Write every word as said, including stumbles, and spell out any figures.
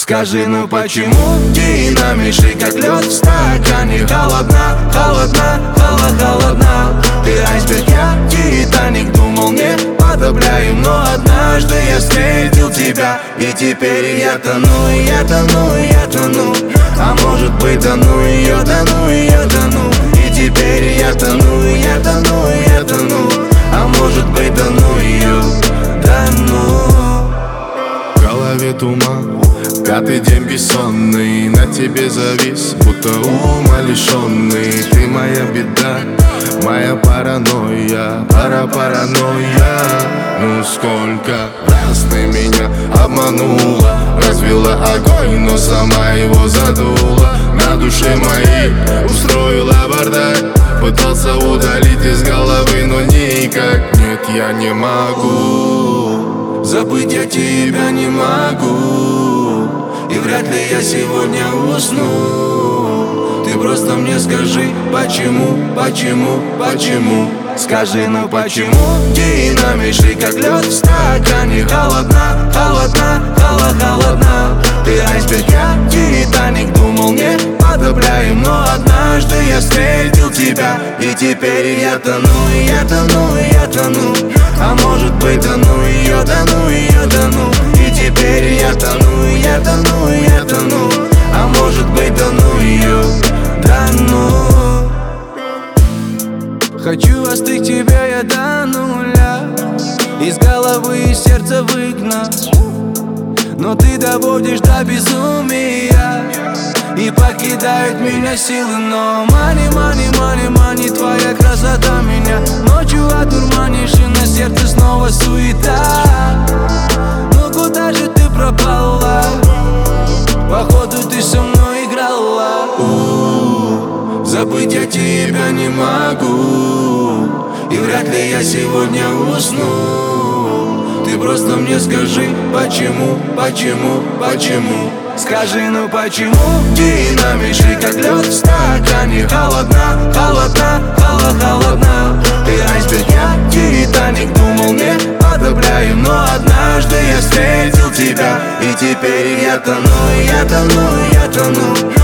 Скажи, ну почему динамишь как лед в стакане? Холодна, холодна, холо, холодна. Ты айсберг, я Титаник. Думал, не подобляем, но однажды я встретил тебя. И теперь я тону, и я тону, и я тону. А может быть, тону ее, тону ее, тону. И теперь я тону, и я тону, и я тону. А может быть, тону ее, тону. В голове туман, пятый день бессонный. На тебе завис, будто ума лишенный. Ты моя беда, моя паранойя, пара паранойя. Ну сколько раз ты меня обманула, развела огонь, но сама его задула. На душе моей устроила бардак, пытался удалить из головы, но никак. Нет, я не могу, забыть я тебя не могу, и вряд ли я сегодня усну. Ты просто мне скажи, почему, почему, почему. Скажи, ну почему динамишь как лед в стакане? Холодна, холодна, холо, холодна. Ты айсберг, я Титаник. Думал, не подобляем, но однажды я встретил тебя. И теперь я тону, и я тону, и я тону. А может быть, тону ее, тону ее, тону. И теперь я тону, и я тону, и я тону. А может быть, тону ее, тону. Хочу остыть тебя я до нуля, из головы и сердца выгнать. Но ты доводишь до безумия и покидают меня силы. Но мани, мани, мани, мани, твоя красота меня ночью одурманишь, и на сердце снова суета. Ну куда же ты пропала? Походу ты со мной играла. У-у-у, забыть я тебя не могу, и вряд ли я сегодня усну. Ты просто мне скажи, почему, почему, почему. Скажи, ну почему динамишь как лед в стакане? Холодна, холодна, холо, холодна. Ты айсберг, я Титаник. Думал, не подобляем, но однажды я встретил тебя. И теперь я тону, я тону, я тону.